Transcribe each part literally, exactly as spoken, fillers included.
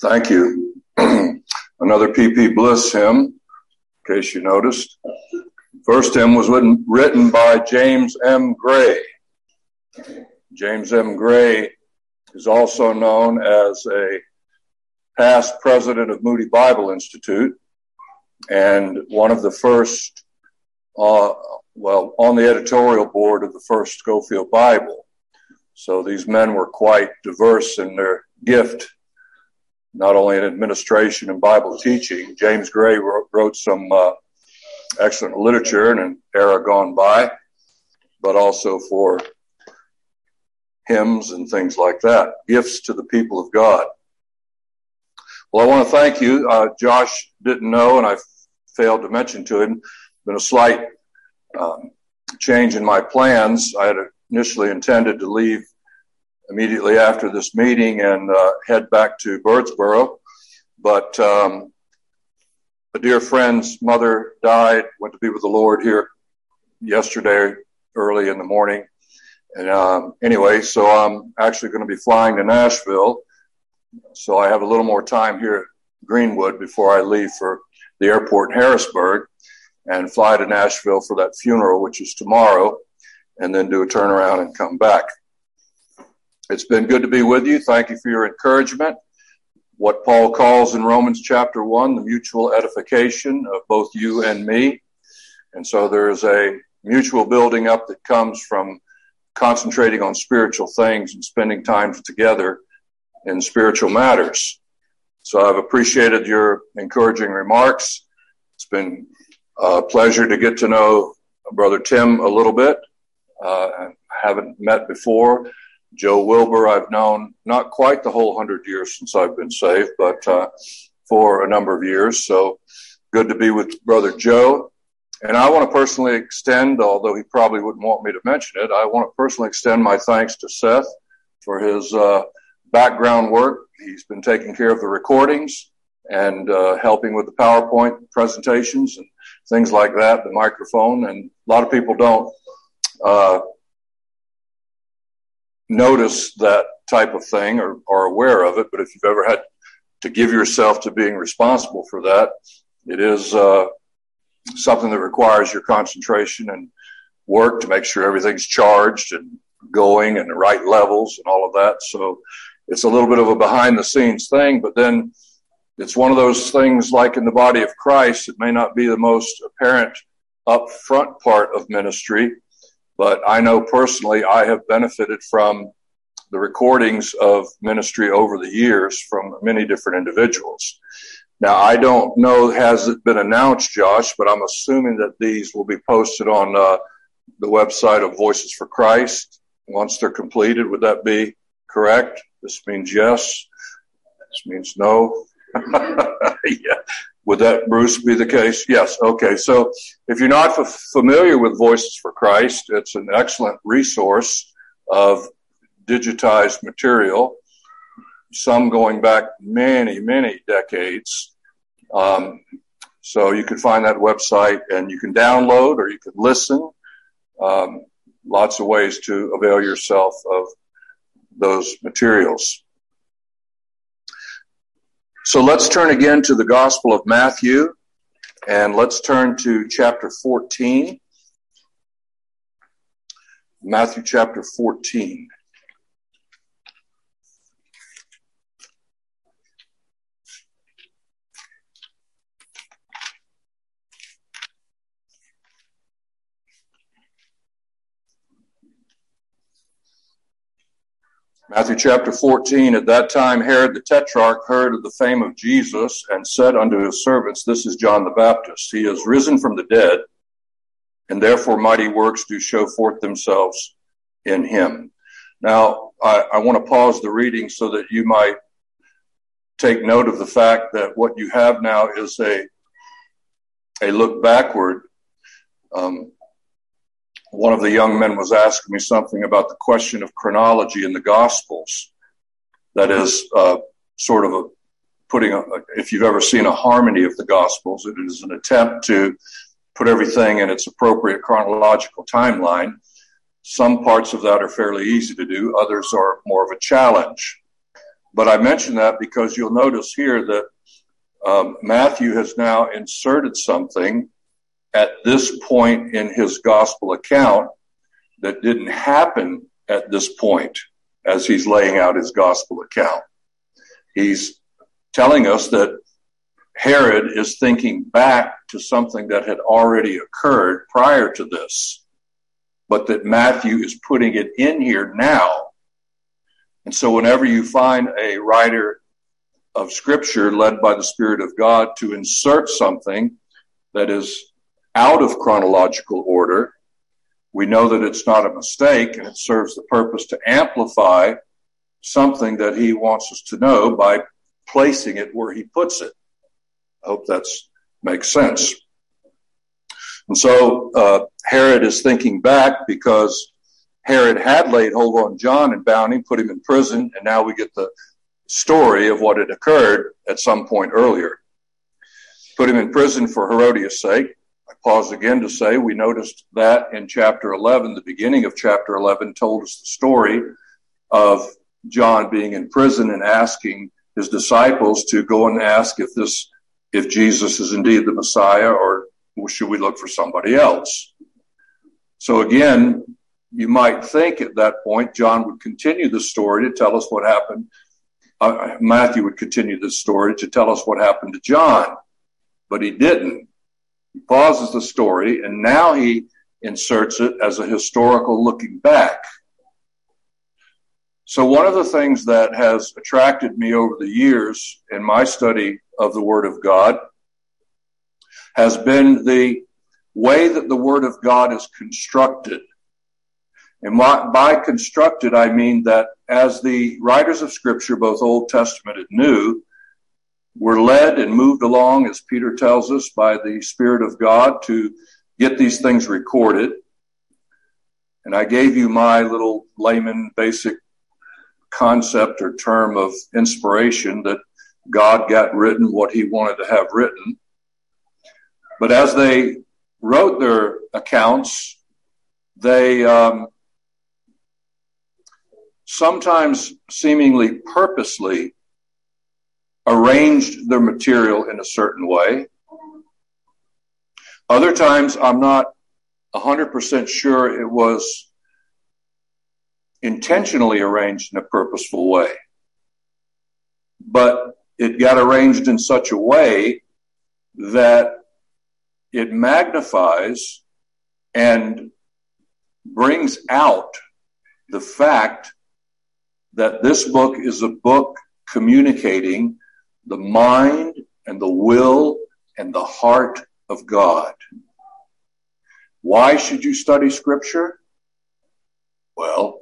Thank you. Another P P Bliss hymn, in case you noticed. First hymn was written, written by James M. Gray. James M. Gray is also known as a past president of Moody Bible Institute and one of the first, uh, well, on the editorial board of the first Scofield Bible. So these men were quite diverse in their gift, not only in administration and Bible teaching. James Gray wrote, wrote some uh, excellent literature in an era gone by, but also for hymns and things like that, gifts to the people of God. Well, I want to thank you. Uh, Josh didn't know, and I failed to mention to him, been a slight um, change in my plans. I had initially intended to leave immediately after this meeting and uh, head back to Birdsboro, but um, a dear friend's mother died, went to be with the Lord here yesterday early in the morning. And um, anyway, so I'm actually going to be flying to Nashville. So I have a little more time here at Greenwood before I leave for the airport in Harrisburg and fly to Nashville for that funeral, which is tomorrow, and then do a turnaround and come back. It's been good to be with you. Thank you for your encouragement. What Paul calls in Romans chapter one, the mutual edification of both you and me. And so there is a mutual building up that comes from concentrating on spiritual things and spending time together in spiritual matters. So I've appreciated your encouraging remarks. It's been a pleasure to get to know Brother Tim a little bit. Uh, I haven't met before. Joe Wilbur I've known not quite the whole hundred years since I've been saved, but uh, for a number of years. So good to be with Brother Joe. And I want to personally extend, although he probably wouldn't want me to mention it, I want to personally extend my thanks to Seth for his uh, background work. He's been taking care of the recordings and uh, helping with the PowerPoint presentations and things like that, the microphone. And a lot of people don't uh, notice that type of thing or are aware of it. But if you've ever had to give yourself to being responsible for that, it is uh, something that requires your concentration and work to make sure everything's charged and going and the right levels and all of that. So it's a little bit of a behind the scenes thing, but then it's one of those things like in the body of Christ. It may not be the most apparent upfront part of ministry, but I know personally I have benefited from the recordings of ministry over the years from many different individuals. Now, I don't know, has it been announced, Josh, but I'm assuming that these will be posted on uh, the website of Voices for Christ once they're completed. Would that be correct? This means yes. This means no. Yeah. Would that, Bruce, be the case? Yes. Okay. So if you're not f- familiar with Voices for Christ, it's an excellent resource of digitized material, some going back many, many decades. Um, so you can find that website and you can download or you can listen. Um, lots of ways to avail yourself of those materials. So let's turn again to the Gospel of Matthew, and let's turn to chapter fourteen. Matthew chapter fourteen. Matthew chapter fourteen, at that time Herod the Tetrarch heard of the fame of Jesus and said unto his servants, This is John the Baptist. He is risen from the dead, and therefore mighty works do show forth themselves in him. Now, I, I want to pause the reading so that you might take note of the fact that what you have now is a, a look backward. Um, One of the young men was asking me something about the question of chronology in the Gospels. That is uh, sort of a putting, a, if you've ever seen a harmony of the Gospels, it is an attempt to put everything in its appropriate chronological timeline. Some parts of that are fairly easy to do. Others are more of a challenge. But I mention that because you'll notice here that um, Matthew has now inserted something at this point in his gospel account that didn't happen at this point as he's laying out his gospel account. He's telling us that Herod is thinking back to something that had already occurred prior to this, but that Matthew is putting it in here now. And so whenever you find a writer of Scripture led by the Spirit of God to insert something that is out of chronological order, we know that it's not a mistake, and it serves the purpose to amplify something that he wants us to know by placing it where he puts it. I hope that makes sense. And so uh, Herod is thinking back because Herod had laid hold on John and bound him, put him in prison, and now we get the story of what had occurred at some point earlier. Put him in prison for Herodias' sake. I pause again to say we noticed that in chapter eleven, the beginning of chapter eleven told us the story of John being in prison and asking his disciples to go and ask if this, if Jesus is indeed the Messiah, or should we look for somebody else? So again, you might think at that point John would continue the story to tell us what happened. Uh, Matthew would continue this story to tell us what happened to John, but he didn't. He pauses the story, and now he inserts it as a historical looking back. So one of the things that has attracted me over the years in my study of the Word of God has been the way that the Word of God is constructed. And by constructed, I mean that as the writers of Scripture, both Old Testament and New, were led and moved along, as Peter tells us, by the Spirit of God to get these things recorded. And I gave you my little layman basic concept or term of inspiration, that God got written what he wanted to have written. But as they wrote their accounts, they um, sometimes seemingly purposely arranged their material in a certain way. Other times, I'm not one hundred percent sure it was intentionally arranged in a purposeful way. But it got arranged in such a way that it magnifies and brings out the fact that this book is a book communicating the mind and the will and the heart of God. Why should you study Scripture? Well,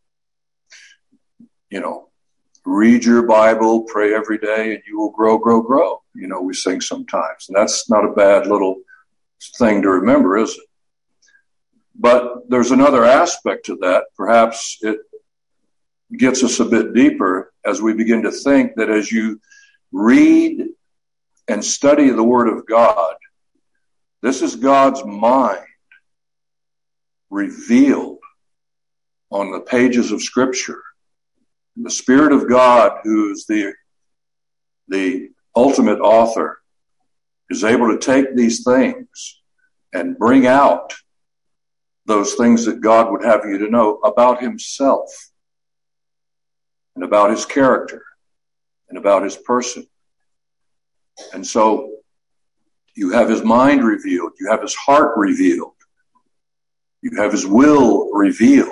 you know, read your Bible, pray every day, and you will grow, grow, grow. You know, we sing sometimes. And that's not a bad little thing to remember, is it? But there's another aspect to that. Perhaps it gets us a bit deeper as we begin to think that as you read and study the Word of God, this is God's mind revealed on the pages of Scripture. The Spirit of God, who is the, the ultimate author, is able to take these things and bring out those things that God would have you to know about himself and about his character and about his person. And so you have his mind revealed. You have his heart revealed. You have his will revealed.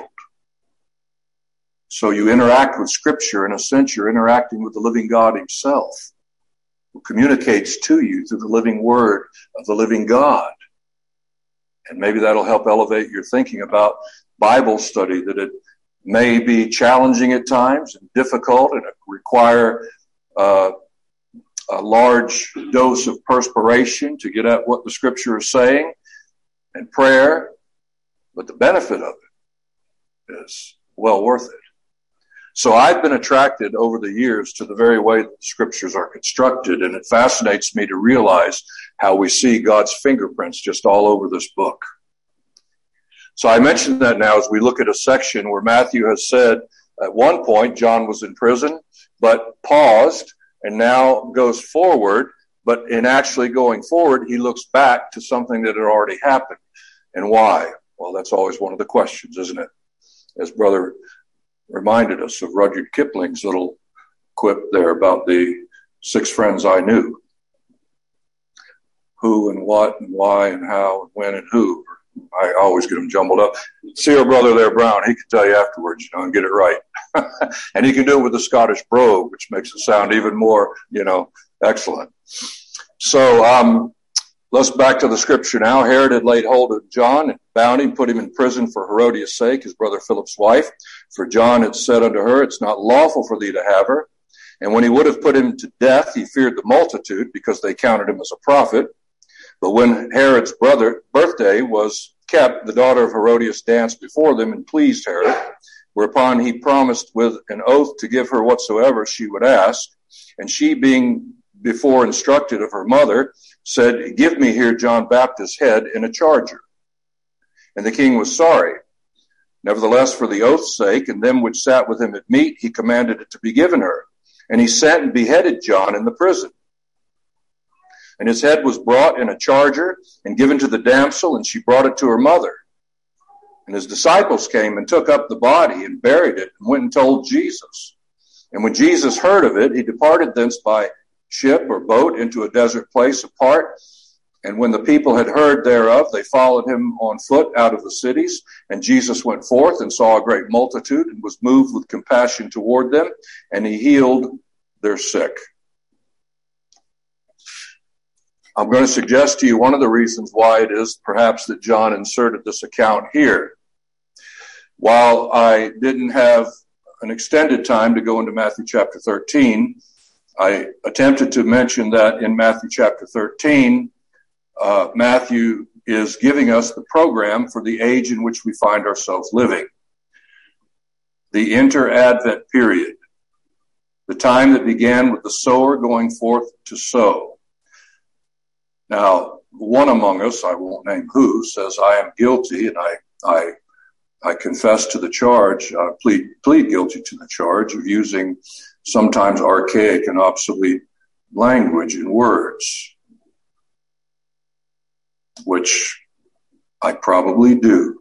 So you interact with Scripture. In a sense, you're interacting with the living God himself, who communicates to you through the living word of the living God. And maybe that'll help elevate your thinking about Bible study, that it may be challenging at times and difficult and require uh, a large dose of perspiration to get at what the Scripture is saying and prayer. But the benefit of it is well worth it. So I've been attracted over the years to the very way that the Scriptures are constructed, and it fascinates me to realize how we see God's fingerprints just all over this book. So I mention that now as we look at a section where Matthew has said at one point, John was in prison, but paused and now goes forward. But in actually going forward, he looks back to something that had already happened. And why? Well, that's always one of the questions, isn't it? As Brother reminded us of Rudyard Kipling's little quip there about the six friends I knew. Who and what and why and how and when and who. I always get them jumbled up. See our brother there, Brown. He can tell you afterwards, you know, and get it right. And he can do it with the Scottish brogue, which makes it sound even more, you know, excellent. So um, let's back to the scripture now. Herod had laid hold of John and bound him, put him in prison for Herodias' sake, his brother Philip's wife. For John had said unto her, it's not lawful for thee to have her. And when he would have put him to death, he feared the multitude, because they counted him as a prophet. But when Herod's brother birthday was kept, the daughter of Herodias danced before them and pleased Herod, whereupon he promised with an oath to give her whatsoever she would ask. And she, being before instructed of her mother, said, give me here John Baptist's head in a charger. And the king was sorry. Nevertheless, for the oath's sake, and them which sat with him at meat, he commanded it to be given her. And he sent and beheaded John in the prison. And his head was brought in a charger and given to the damsel, and she brought it to her mother. And his disciples came and took up the body and buried it and went and told Jesus. And when Jesus heard of it, he departed thence by ship or boat into a desert place apart. And when the people had heard thereof, they followed him on foot out of the cities. And Jesus went forth and saw a great multitude and was moved with compassion toward them, and he healed their sick. I'm going to suggest to you one of the reasons why it is perhaps that John inserted this account here. While I didn't have an extended time to go into Matthew chapter thirteen, I attempted to mention that in Matthew chapter thirteen, uh, Matthew is giving us the program for the age in which we find ourselves living. The inter-Advent period, the time that began with the sower going forth to sow. Now, one among us, I won't name who, says, I am guilty, and I I, I confess to the charge, uh, plead, plead guilty to the charge of using sometimes archaic and obsolete language and words, which I probably do.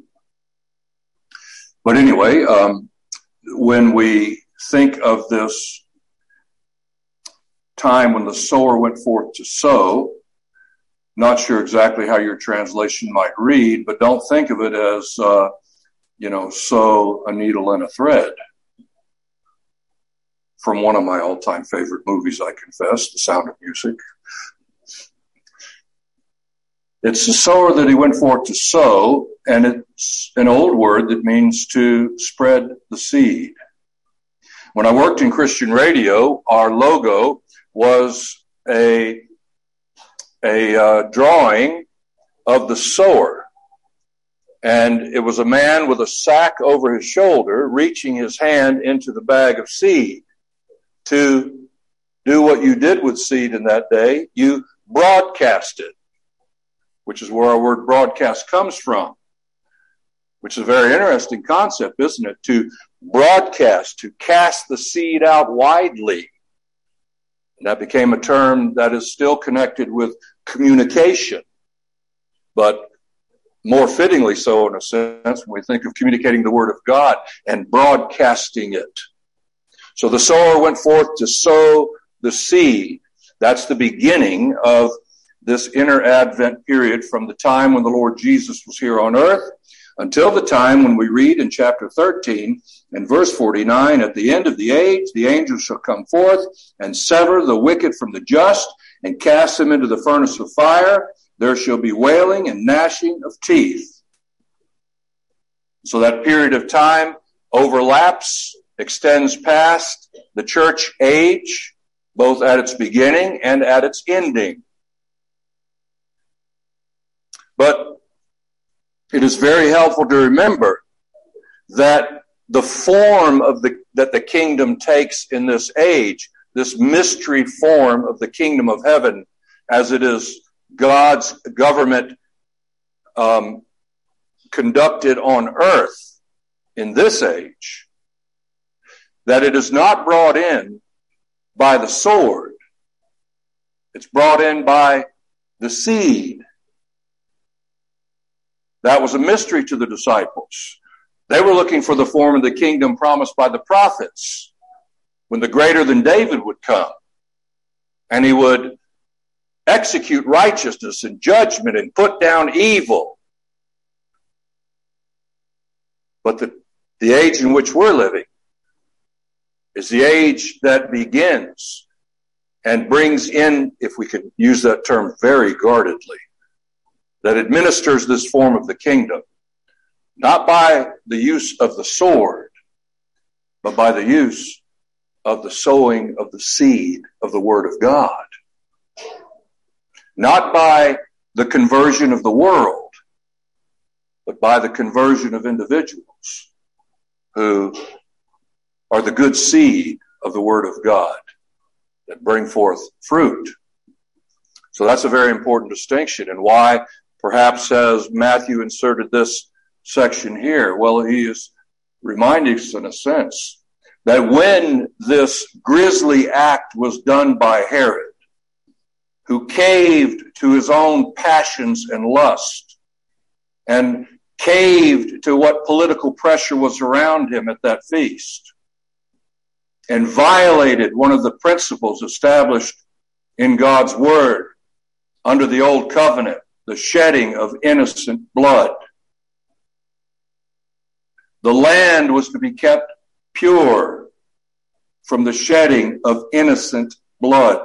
But anyway, um, when we think of this time when the sower went forth to sow, not sure exactly how your translation might read, but don't think of it as, uh, you know, sew a needle and a thread. From one of my all-time favorite movies, I confess, The Sound of Music. It's the sower that he went forth to sow, and it's an old word that means to spread the seed. When I worked in Christian radio, our logo was a a uh, drawing of the sower. And it was a man with a sack over his shoulder, reaching his hand into the bag of seed. To do what you did with seed in that day, you broadcast it, which is where our word broadcast comes from, which is a very interesting concept, isn't it? To broadcast, to cast the seed out widely. And that became a term that is still connected with communication, but more fittingly so in a sense when we think of communicating the word of God and broadcasting it. So the sower went forth to sow the seed. That's the beginning of this inner Advent period from the time when the Lord Jesus was here on earth until the time when we read in chapter thirteen and verse forty-nine, at the end of the age, the angels shall come forth and sever the wicked from the just and cast them into the furnace of fire. There shall be wailing and gnashing of teeth. So that period of time overlaps, extends past the church age, both at its beginning and at its ending. But it is very helpful to remember that the form of the that the kingdom takes in this age, this mystery form of the kingdom of heaven, as it is God's government um, conducted on earth in this age, that it is not brought in by the sword. It's brought in by the seed. That was a mystery to the disciples. They were looking for the form of the kingdom promised by the prophets, when the greater than David would come, and he would execute righteousness and judgment and put down evil. But the, the age in which we're living is the age that begins and brings in, if we could use that term very guardedly, that administers this form of the kingdom, not by the use of the sword, but by the use of the sowing of the seed of the Word of God. Not by the conversion of the world, but by the conversion of individuals who are the good seed of the Word of God that bring forth fruit. So that's a very important distinction, and why perhaps has Matthew inserted this section here? Well, he is reminding us in a sense that when this grisly act was done by Herod, who caved to his own passions and lust, and caved to what political pressure was around him at that feast, and violated one of the principles established in God's Word under the Old Covenant, the shedding of innocent blood. The land was to be kept pure from the shedding of innocent blood,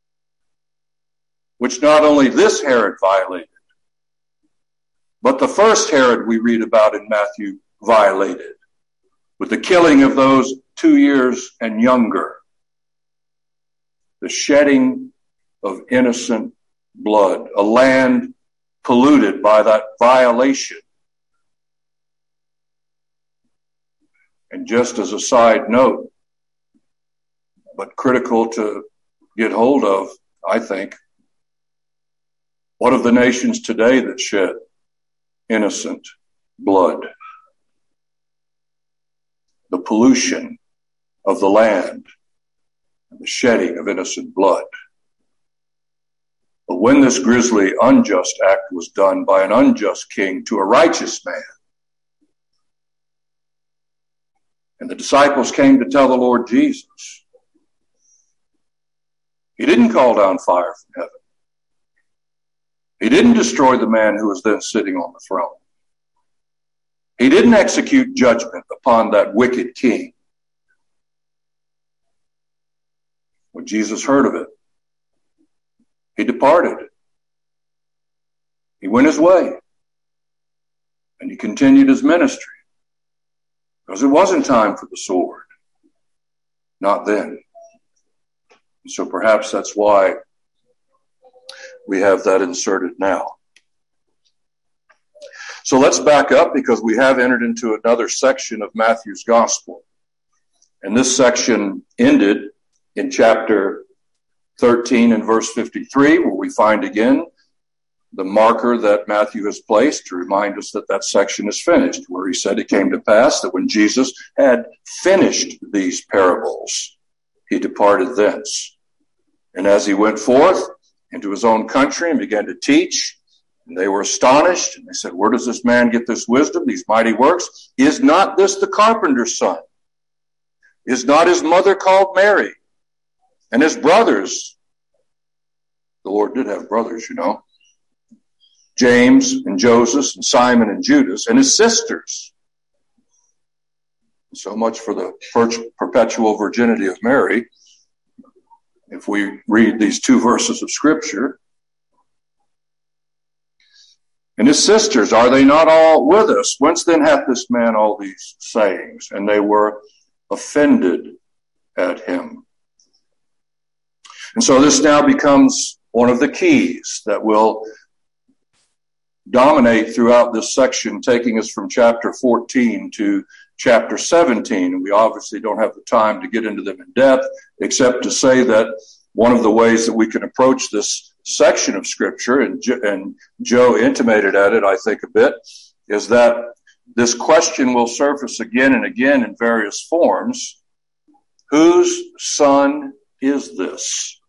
which not only this Herod violated, but the first Herod we read about in Matthew violated, with the killing of those two years and younger. The shedding of innocent blood, a land polluted by that violation. And just as a side note, but critical to get hold of, I think, what of the nations today that shed innocent blood? The pollution of the land and the shedding of innocent blood. But when this grisly, unjust act was done by an unjust king to a righteous man, and the disciples came to tell the Lord Jesus, he didn't call down fire from heaven. He didn't destroy the man who was then sitting on the throne. He didn't execute judgment upon that wicked king. When Jesus heard of it, he departed. He went his way. And he continued his ministry. Because it wasn't time for the sword. Not then. And so perhaps that's why we have that inserted now. So let's back up, because we have entered into another section of Matthew's gospel. And this section ended in chapter thirteen and verse fifty-three, where we find again the marker that Matthew has placed to remind us that that section is finished, where he said it came to pass that when Jesus had finished these parables, he departed thence. And as he went forth into his own country and began to teach, and they were astonished, and they said, where does this man get this wisdom, these mighty works? Is not this the carpenter's son? Is not his mother called Mary? And his brothers, the Lord did have brothers, you know, James and Joseph and Simon and Judas, and his sisters. So much for the perpetual virginity of Mary. If we read these two verses of Scripture. And his sisters, are they not all with us? Whence then hath this man all these sayings? And they were offended at him. And so this now becomes one of the keys that will dominate throughout this section, taking us from chapter fourteen to chapter seventeen. And we obviously don't have the time to get into them in depth, except to say that one of the ways that we can approach this section of Scripture, and, and Joe intimated at it, I think, a bit, is that this question will surface again and again in various forms Whose son is this?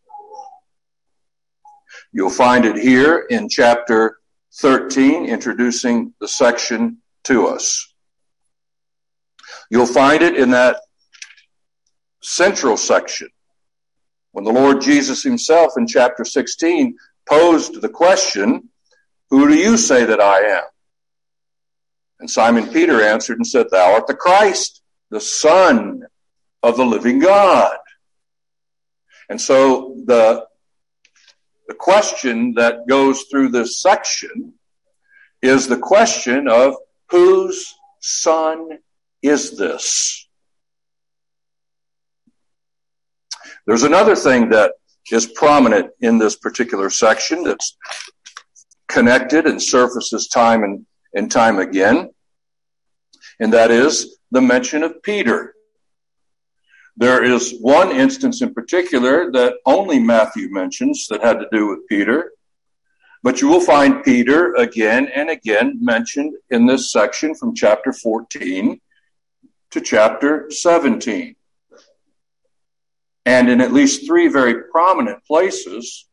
You'll find it here in chapter thirteen, introducing the section to us. You'll find it in that central section when the Lord Jesus himself in chapter sixteen posed the question, who do you say that I am? And Simon Peter answered and said, thou art the Christ, the Son of the living God. And so the, the question that goes through this section is the question of whose son is this? There's another thing that is prominent in this particular section that's connected and surfaces time and, and time again, and that is the mention of Peter. There is one instance in particular that only Matthew mentions that had to do with Peter, but you will find Peter again and again mentioned in this section from chapter fourteen to chapter seventeen. And in at least three very prominent places,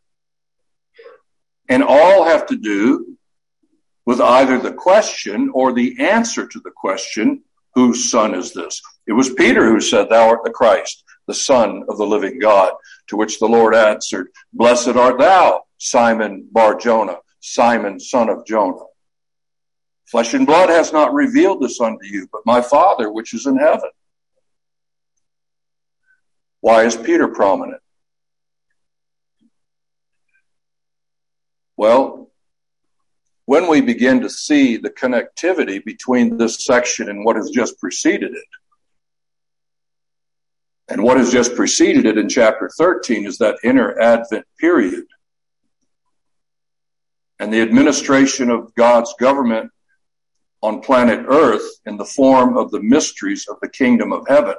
and all have to do with either the question or the answer to the question, whose son is this? It was Peter who said, thou art the Christ, the Son of the living God, to which the Lord answered, blessed art thou, Simon Bar-Jonah, Simon, son of Jonah. Flesh and blood has not revealed this unto you, but my Father which is in heaven. Why is Peter prominent? Well, when we begin to see the connectivity between this section and what has just preceded it, and what has just preceded it in chapter thirteen is that inner Advent period and the administration of God's government on planet Earth in the form of the mysteries of the kingdom of heaven.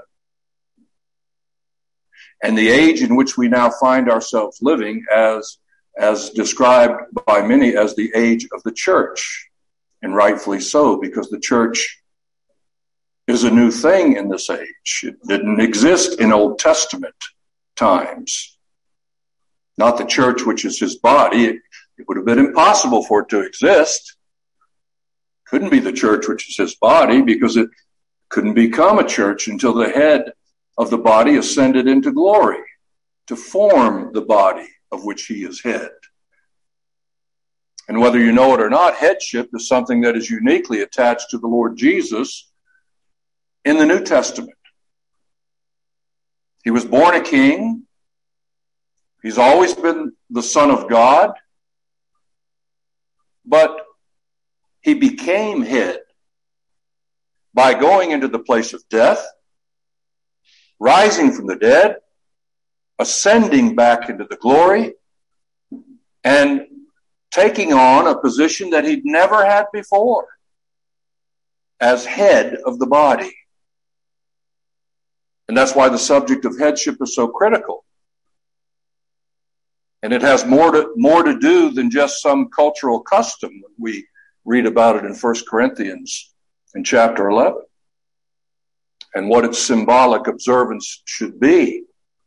And the age in which we now find ourselves living as, as described by many as the age of the church, and rightfully so, because the church is a new thing in this age. It didn't exist in Old Testament times. Not the church, which is his body. It, it would have been impossible for it to exist. Couldn't be the church, which is his body, because it couldn't become a church until the head of the body ascended into glory to form the body of which he is head. And whether you know it or not, headship is something that is uniquely attached to the Lord Jesus in the New Testament. He was born a king. He's always been the Son of God. But he became head by going into the place of death, rising from the dead, ascending back into the glory, and taking on a position that he'd never had before as head of the body. And that's why the subject of headship is so critical. And it has more to, more to do than just some cultural custom. We read about it in First Corinthians in chapter eleven. And what its symbolic observance should be.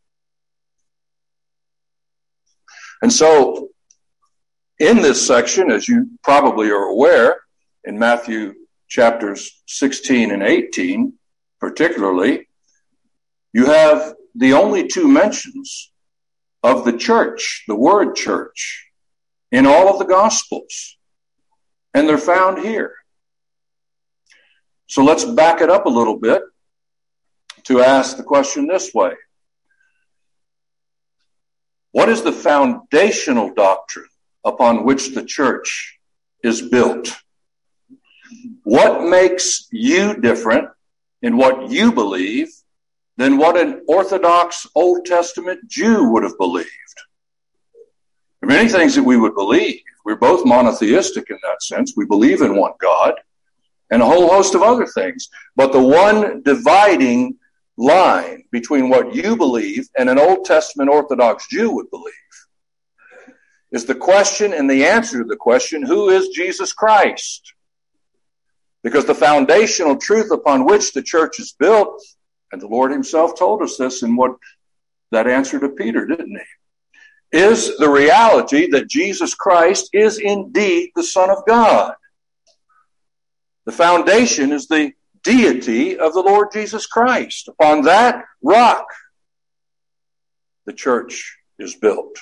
And so, in this section, as you probably are aware, in Matthew chapters sixteen and eighteen, particularly, you have the only two mentions of the church, the word church, in all of the Gospels. And they're found here. So let's back it up a little bit to ask the question this way. What is the foundational doctrine upon which the church is built? What makes you different in what you believe than what an Orthodox Old Testament Jew would have believed? There are many things that we would believe. We're both monotheistic in that sense. We believe in one God and a whole host of other things. But the one dividing line between what you believe and an Old Testament Orthodox Jew would believe is the question and the answer to the question, who is Jesus Christ? Because the foundational truth upon which the church is built, And the Lord himself told us this in what that answer to Peter, didn't he? Is the reality that Jesus Christ is indeed the Son of God. The foundation is the deity of the Lord Jesus Christ. Upon that rock, the church is built.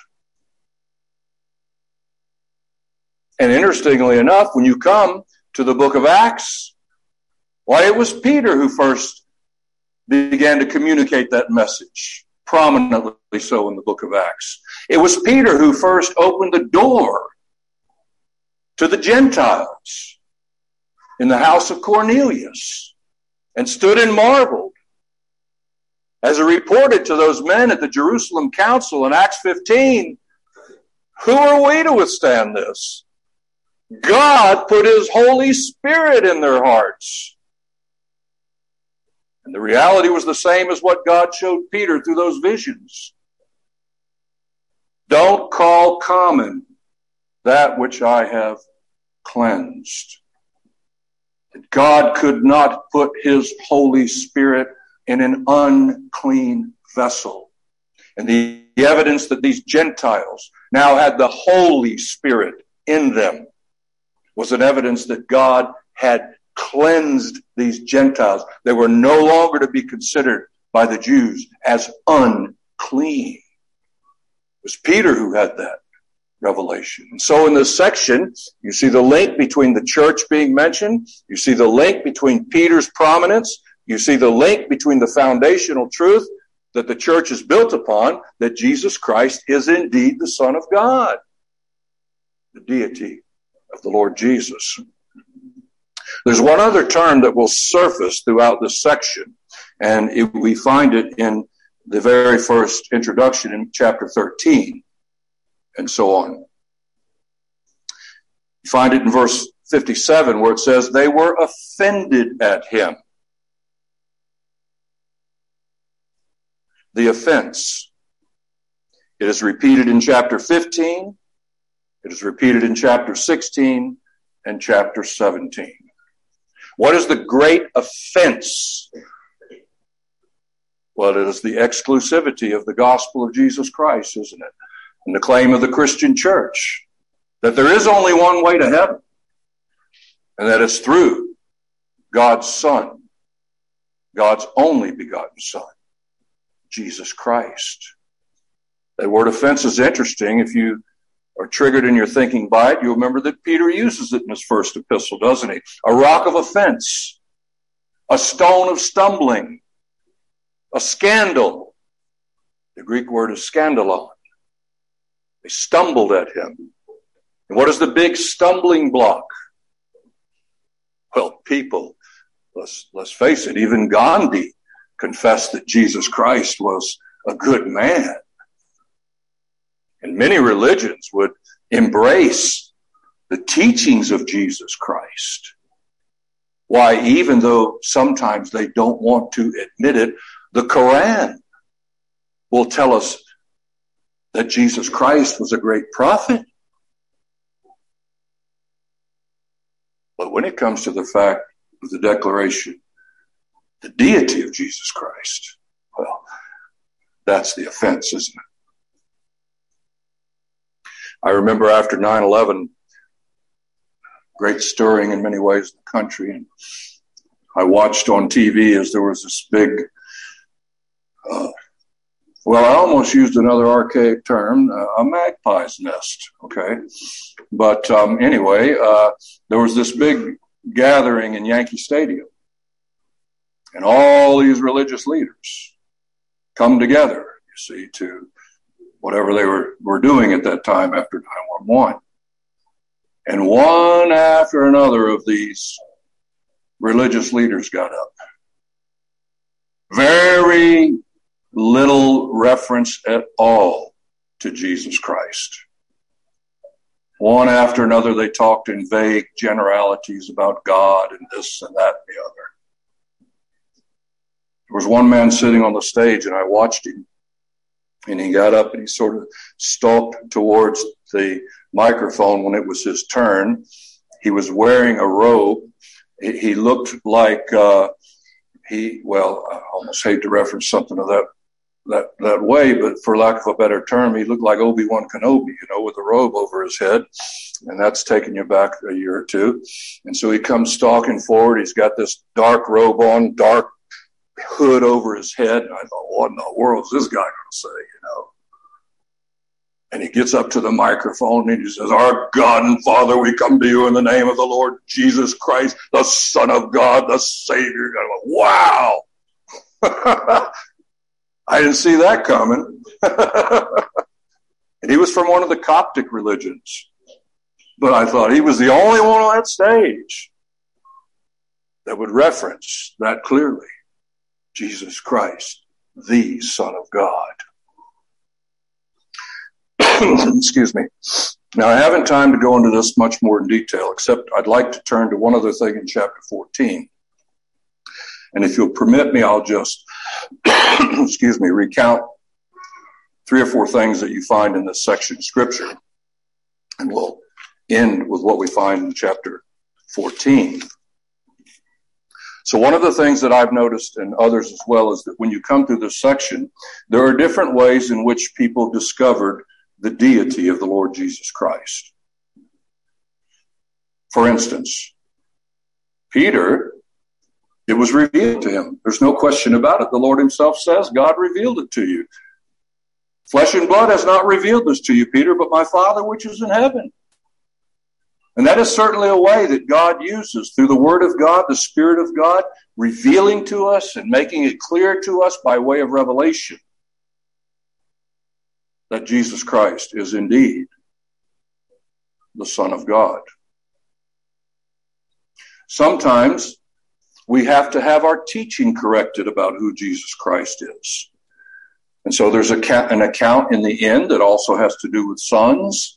And interestingly enough, when you come to the book of Acts, why, it was Peter who first began to communicate that message, prominently so in the book of Acts. It was Peter who first opened the door to the Gentiles in the house of Cornelius and stood and marveled as he reported to those men at the Jerusalem council in Acts fifteen, who are we to withstand this? God put his Holy Spirit in their hearts. And the reality was the same as what God showed Peter through those visions. Don't call common that which I have cleansed. God could not put his Holy Spirit in an unclean vessel. And the evidence that these Gentiles now had the Holy Spirit in them was an evidence that God had cleansed these Gentiles. They were no longer to be considered by the Jews as unclean. It was Peter who had that revelation. And so in this section, you see the link between the church being mentioned. You see the link between Peter's prominence. You see the link between the foundational truth that the church is built upon, that Jesus Christ is indeed the Son of God, the deity of the Lord Jesus. There's one other term that will surface throughout this section, and it, we find it in the very first introduction in chapter thirteen, and so on. You find it in verse fifty-seven where it says, they were offended at him. The offense. It is repeated in chapter fifteen. It is repeated in chapter sixteen and chapter seventeen. What is the great offense? Well, it is the exclusivity of the gospel of Jesus Christ, isn't it? And the claim of the Christian church that there is only one way to heaven, and that it's through God's Son, God's only begotten Son, Jesus Christ. That word offense is interesting. If you are triggered in your thinking by it, you'll remember that Peter uses it in his first epistle, doesn't he? A rock of offense, a stone of stumbling, a scandal. The Greek word is scandalon. They stumbled at him. And what is the big stumbling block? Well, people, let's, let's face it, even Gandhi confessed that Jesus Christ was a good man. And many religions would embrace the teachings of Jesus Christ. Why, even though sometimes they don't want to admit it, the Quran will tell us that Jesus Christ was a great prophet. But when it comes to the fact of the declaration, the deity of Jesus Christ, well, that's the offense, isn't it? I remember after nine eleven, great stirring in many ways in the country. And I watched on T V as there was this big, uh, well, I almost used another archaic term, uh, a magpie's nest, okay? But um, anyway, uh, there was this big gathering in Yankee Stadium. And all these religious leaders come together, you see, to whatever they were, were doing at that time after nine one one. And one after another of these religious leaders got up. Very little reference at all to Jesus Christ. One after another, they talked in vague generalities about God and this and that and the other. There was one man sitting on the stage, and I watched him. And he got up and he sort of stalked towards the microphone when it was his turn. He was wearing a robe. He looked like uh, he, well, I almost hate to reference something of that, that, that way, but for lack of a better term, he looked like Obi-Wan Kenobi, you know, with a robe over his head. And that's taking you back a year or two. And so he comes stalking forward. He's got this dark robe on, dark hood over his head. And I thought, what in the world is this guy going to say, you know? And he gets up to the microphone and he says, our God and Father, we come to you in the name of the Lord Jesus Christ, the Son of God, the Savior. I went, wow. I didn't see that coming. And he was from one of the Coptic religions. But I thought he was the only one on that stage that would reference that clearly. Jesus Christ, the Son of God. Excuse me. Now, I haven't time to go into this much more in detail, except I'd like to turn to one other thing in chapter fourteen. And if you'll permit me, I'll just, excuse me, recount three or four things that you find in this section of Scripture. And we'll end with what we find in chapter fourteen. So one of the things that I've noticed, and others as well, is that when you come through this section, there are different ways in which people discovered the deity of the Lord Jesus Christ. For instance, Peter, it was revealed to him. There's no question about it. The Lord himself says, God revealed it to you. Flesh and blood has not revealed this to you, Peter, but my Father which is in heaven. And that is certainly a way that God uses through the Word of God, the Spirit of God, revealing to us and making it clear to us by way of revelation that Jesus Christ is indeed the Son of God. Sometimes we have to have our teaching corrected about who Jesus Christ is. And so there's a ca- an account in the end that also has to do with sons.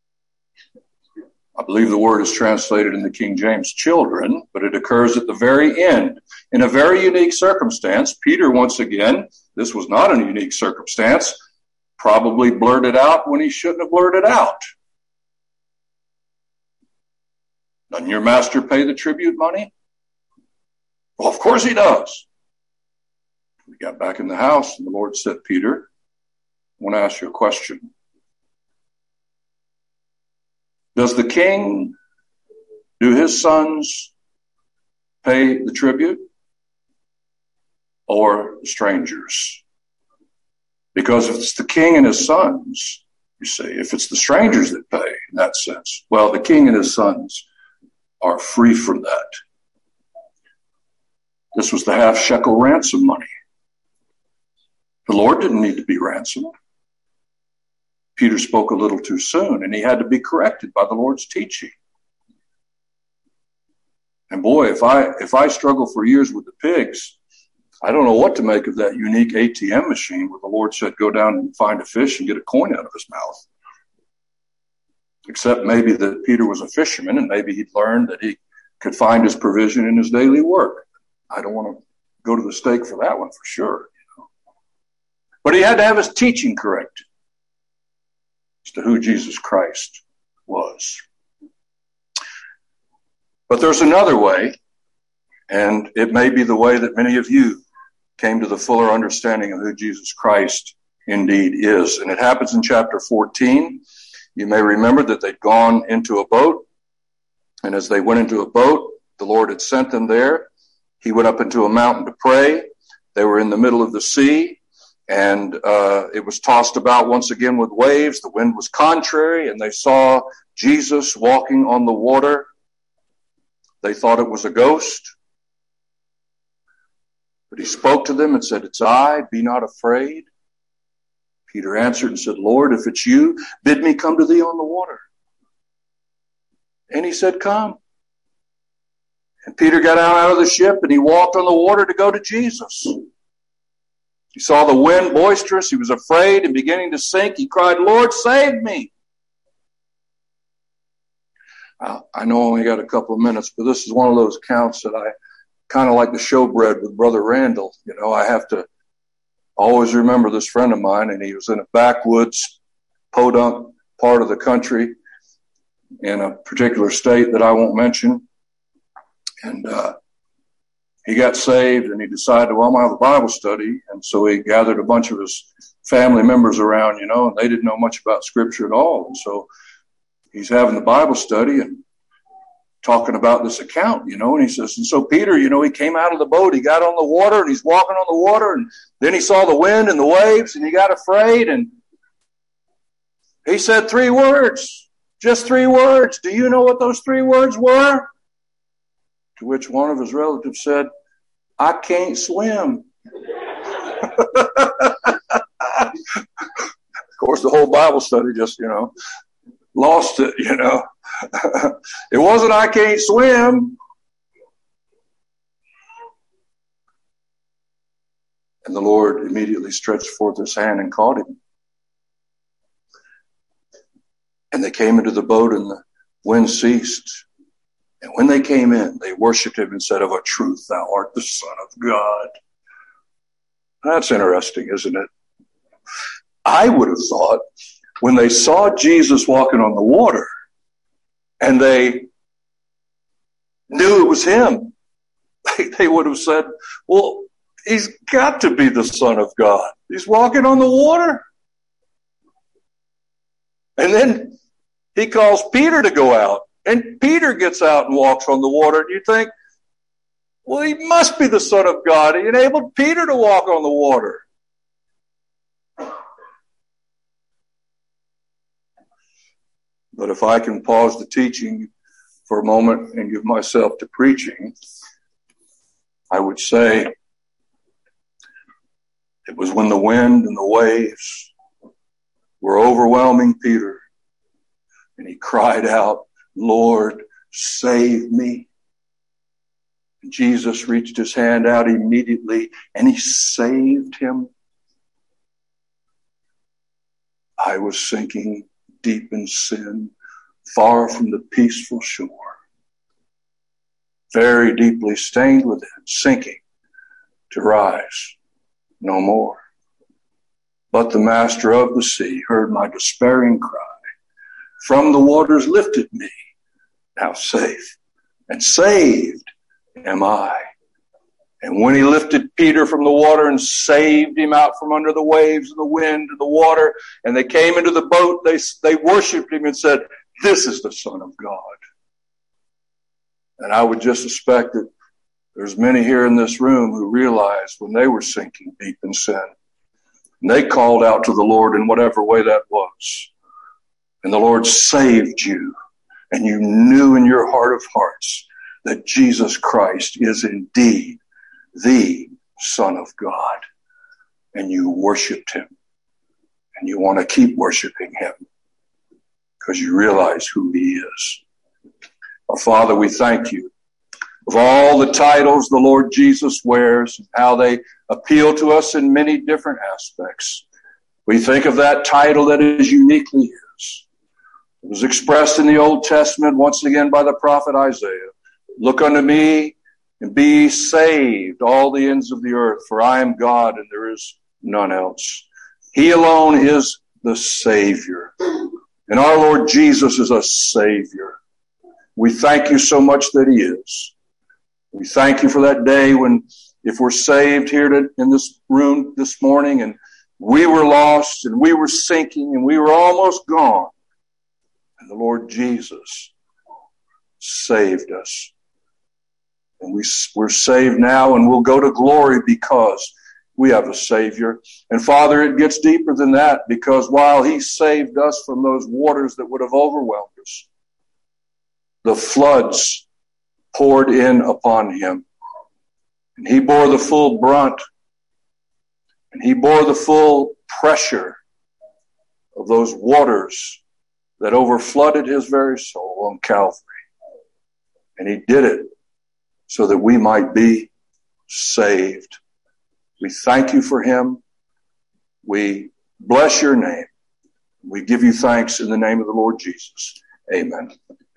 I believe the word is translated in the King James children, but it occurs at the very end. In a very unique circumstance, Peter, once again, this was not a unique circumstance, probably blurted out when he shouldn't have blurted out. Doesn't your master pay the tribute money? Well, of course he does. We got back in the house and the Lord said, Peter, I want to ask you a question. Does the king, do his sons pay the tribute or strangers? Because if it's the king and his sons, you see, if it's the strangers that pay in that sense, well, the king and his sons are free from that. This was the half shekel ransom money. The Lord didn't need to be ransomed. Peter spoke a little too soon, and he had to be corrected by the Lord's teaching. And boy, if I if I struggle for years with the pigs, I don't know what to make of that unique A T M machine where the Lord said, go down and find a fish and get a coin out of his mouth. Except maybe that Peter was a fisherman, and maybe he'd learned that he could find his provision in his daily work. I don't want to go to the stake for that one for sure. You know. But he had to have his teaching corrected as to who Jesus Christ was. But there's another way, and it may be the way that many of you came to the fuller understanding of who Jesus Christ indeed is. And it happens in chapter fourteen. You may remember that they'd gone into a boat, and as they went into a boat, the Lord had sent them there. He went up into a mountain to pray. They were in the middle of the sea, and uh, it was tossed about once again with waves. The wind was contrary, and they saw Jesus walking on the water. They thought it was a ghost. But he spoke to them and said, it's I, be not afraid. Peter answered and said, Lord, if it's you, bid me come to thee on the water. And he said, come. And Peter got out of the ship and he walked on the water to go to Jesus. He saw the wind boisterous. He was afraid and beginning to sink. He cried, Lord, save me. I know I only got a couple of minutes, but this is one of those accounts that I kind of like the showbread with Brother Randall. You know, I have to always remember this friend of mine, and he was in a backwoods, podunk part of the country in a particular state that I won't mention. And uh, he got saved and he decided, well, I'm going to have a Bible study. And so he gathered a bunch of his family members around, you know, and they didn't know much about Scripture at all. And so he's having the Bible study and talking about this account, you know, and he says, and so Peter, you know, he came out of the boat, he got on the water and he's walking on the water, and then he saw the wind and the waves and he got afraid, and he said three words, just three words. Do you know what those three words were? To which one of his relatives said, I can't swim. Of course, the whole Bible study just, you know, lost it, you know. It wasn't I can't swim. And the Lord immediately stretched forth his hand and caught him. And they came into the boat and the wind ceased. And when they came in, they worshiped him and said, of a truth, thou art the Son of God. That's interesting, isn't it? I would have thought when they saw Jesus walking on the water and they knew it was him, they, they would have said, well, he's got to be the Son of God. He's walking on the water. And then he calls Peter to go out, and Peter gets out and walks on the water. And you think, well, he must be the Son of God. He enabled Peter to walk on the water. But if I can pause the teaching for a moment and give myself to preaching, I would say it was when the wind and the waves were overwhelming Peter, and he cried out, Lord, save me. And Jesus reached his hand out immediately and he saved him. I was sinking deep in sin, far from the peaceful shore, very deeply stained within, sinking to rise no more. But the master of the sea heard my despairing cry. From the waters lifted me, now safe and saved am I. And when he lifted Peter from the water and saved him out from under the waves and the wind and the water, and they came into the boat, they, they worshiped him and said, this is the Son of God. And I would just suspect that there's many here in this room who realized when they were sinking deep in sin, and they called out to the Lord in whatever way that was. And the Lord saved you. And you knew in your heart of hearts that Jesus Christ is indeed the Son of God. And you worshiped him. And you want to keep worshiping him because you realize who he is. Our Father, we thank you of all the titles the Lord Jesus wears and how they appeal to us in many different aspects. We think of that title that is uniquely his. It was expressed in the Old Testament once again by the prophet Isaiah. Look unto me and be saved, all the ends of the earth, for I am God and there is none else. He alone is the Savior. And our Lord Jesus is a Savior. We thank you so much that he is. We thank you for that day when, if we're saved here to, in this room this morning, and we were lost and we were sinking and we were almost gone, and the Lord Jesus saved us. And we, we're saved now and we'll go to glory because we have a Savior. And Father, it gets deeper than that, because while he saved us from those waters that would have overwhelmed us, the floods poured in upon him. And he bore the full brunt. And he bore the full pressure of those waters that overflooded his very soul on Calvary. And he did it so that we might be saved. We thank you for him. We bless your name. We give you thanks in the name of the Lord Jesus. Amen.